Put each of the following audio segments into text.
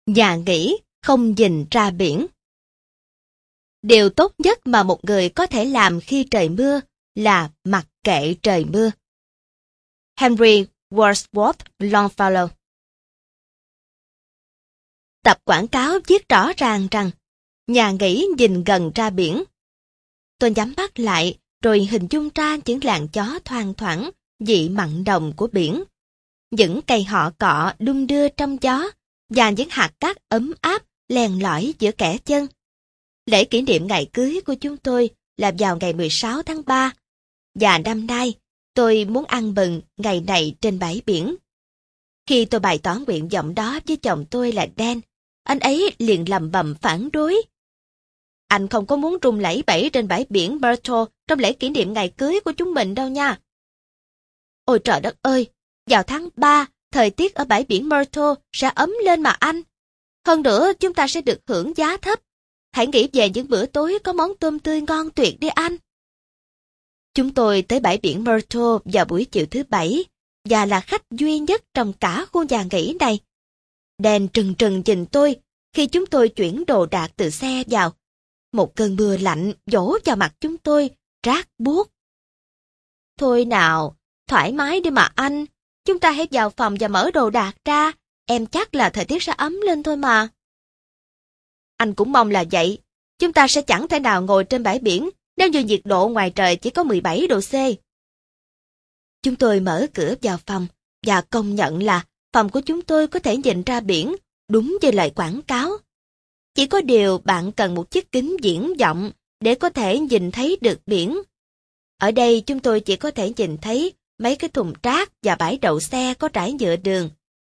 Nhà nghỉ không nhìn ra biển. Điều tốt nhất mà một người có thể làm khi trời mưa là mặc kệ trời mưa. Henry Wadsworth Longfellow. Tập quảng cáo viết rõ ràng rằng nhà nghỉ nhìn gần ra biển. Tôi nhắm mắt lại rồi hình dung ra những làn gió thoang thoảng vị mặn nồng của biển, những cây họ cọ đung đưa trong gió và những hạt cát ấm áp len lỏi giữa kẽ chân. Lễ kỷ niệm ngày cưới của chúng tôi là vào ngày 16 tháng 3, và năm nay tôi muốn ăn mừng ngày này trên bãi biển. Khi tôi bày tỏ nguyện vọng đó với chồng tôi là Dan, anh ấy liền lầm bầm phản đối. Anh không có muốn rung lẩy bẩy trên bãi biển Myrtle trong lễ kỷ niệm ngày cưới của chúng mình đâu nha. Ôi trời đất ơi, vào tháng 3, thời tiết ở bãi biển Myrtle sẽ ấm lên mà anh. Hơn nữa, chúng ta sẽ được hưởng giá thấp. Hãy nghĩ về những bữa tối có món tôm tươi ngon tuyệt đi anh. Chúng tôi tới bãi biển Myrtle vào buổi chiều thứ Bảy, và là khách duy nhất trong cả khu nhà nghỉ này. Dan trừng trừng nhìn tôi khi chúng tôi chuyển đồ đạc từ xe vào. Một cơn mưa lạnh vỗ vào mặt chúng tôi, rát buốt. Thôi nào, thoải mái đi mà anh. Chúng ta hãy vào phòng và mở đồ đạc ra. Em chắc là thời tiết sẽ ấm lên thôi mà. Anh cũng mong là vậy. Chúng ta sẽ chẳng thể nào ngồi trên bãi biển nếu như nhiệt độ ngoài trời chỉ có 17 độ C. Chúng tôi mở cửa vào phòng và công nhận là phòng của chúng tôi có thể nhìn ra biển, đúng như lời quảng cáo. Chỉ có điều bạn cần một chiếc kính viễn vọng để có thể nhìn thấy được biển. Ở đây chúng tôi chỉ có thể nhìn thấy mấy cái thùng rác và bãi đậu xe có trải nhựa đường.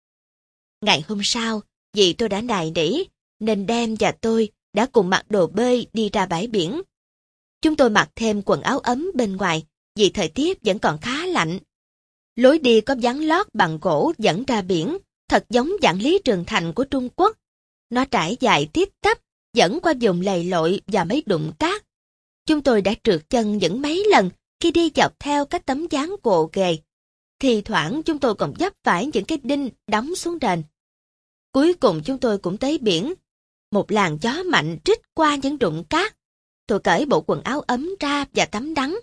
Ngày hôm sau, vì tôi đã nài nỉ, nên Dan và tôi đã cùng mặc đồ bơi đi ra bãi biển. Chúng tôi mặc thêm quần áo ấm bên ngoài vì thời tiết vẫn còn khá lạnh. Lối đi có ván lót bằng gỗ dẫn ra biển, thật giống dạng Lý Trường Thành của Trung Quốc. Nó trải dài tiếp tắp, dẫn qua vùng lầy lội và mấy đụng cát. Chúng tôi đã trượt chân những mấy lần khi đi dọc theo các tấm ván gồ ghề. Thì thoảng chúng tôi còn vấp phải những cái đinh đóng xuống nền. Cuối cùng chúng tôi cũng tới biển. Một làn gió mạnh trích qua những đụng cát. Tôi cởi bộ quần áo ấm ra và tắm đắng.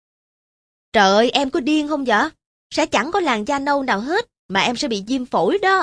Trời ơi, em có điên không vậy? Sẽ chẳng có làn da nâu nào hết, mà em sẽ bị viêm phổi đó.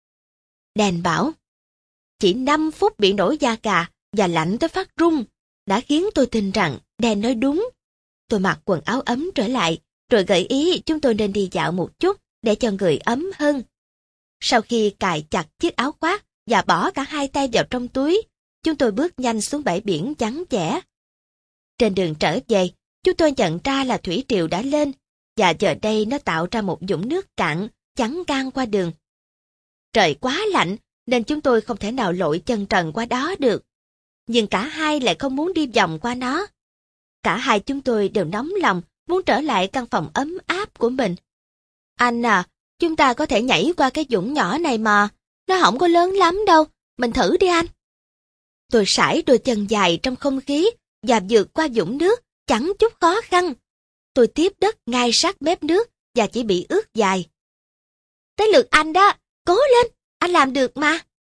Dan bảo, chỉ 5 phút bị nổi da gà và lạnh tới phát run, đã khiến tôi tin rằng Dan nói đúng. Tôi mặc quần áo ấm trở lại, rồi gợi ý chúng tôi nên đi dạo một chút để cho người ấm hơn. Sau khi cài chặt chiếc áo khoác và bỏ cả hai tay vào trong túi, chúng tôi bước nhanh xuống bãi biển vắng vẻ. Trên đường trở về, chúng tôi nhận ra là thủy triều đã lên, và giờ đây nó tạo ra một vũng nước cạn chắn ngang qua đường. Trời quá lạnh nên chúng tôi không thể nào lội chân trần qua đó được. Nhưng cả hai lại không muốn đi vòng qua nó. Cả hai chúng tôi đều nóng lòng muốn trở lại căn phòng ấm áp của mình. Anh à, chúng ta có thể nhảy qua cái vũng nhỏ này mà. Nó không có lớn lắm đâu, mình thử đi anh. Tôi sải đôi chân dài trong không khí và vượt qua vũng nước chẳng chút khó khăn. Tôi tiếp đất ngay sát mép nước và chỉ bị ướt dài. Tới lượt anh đó, cố lên, anh làm được mà.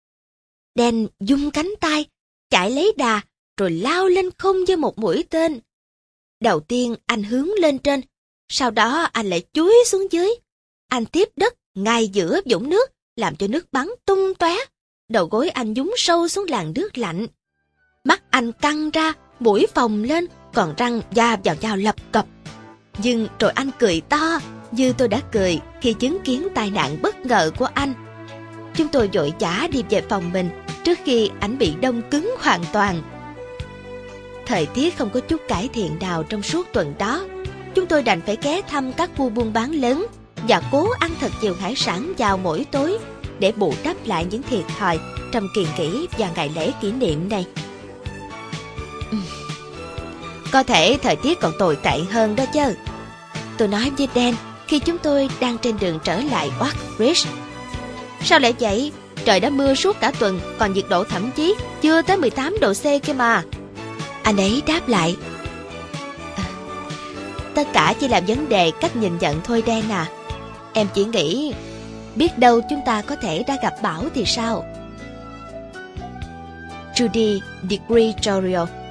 Dan vung cánh tay, chạy lấy đà, rồi lao lên không như một mũi tên. Đầu tiên anh hướng lên trên, sau đó anh lại chúi xuống dưới. Anh tiếp đất ngay giữa vũng nước, làm cho nước bắn tung tóe. Đầu gối anh nhúng sâu xuống làn nước lạnh. Mắt anh căng ra, mũi phồng lên, còn răng da vào dao lập cập. Nhưng rồi anh cười to, như tôi đã cười khi chứng kiến tai nạn bất ngờ của anh. Chúng tôi vội vã đi về phòng mình trước khi ảnh bị đông cứng hoàn toàn. Thời tiết không có chút cải thiện nào trong suốt tuần đó. Chúng tôi đành phải ghé thăm các khu buôn bán lớn và cố ăn thật nhiều hải sản vào mỗi tối để bù đắp lại những thiệt thòi trong kỳ nghỉ và ngày lễ kỷ niệm này. Có thể thời tiết còn tồi tệ hơn đó chứ, tôi nói với Dan khi chúng tôi đang trên đường trở lại Oak Ridge. Sao lại vậy? Trời đã mưa suốt cả tuần, còn nhiệt độ thậm chí chưa tới 18 độ C kia mà. Anh ấy đáp lại, tất cả chỉ là vấn đề cách nhìn nhận thôi Dan à. Em chỉ nghĩ, biết đâu chúng ta có thể đã gặp bão thì sao? Judy Di Gregorio.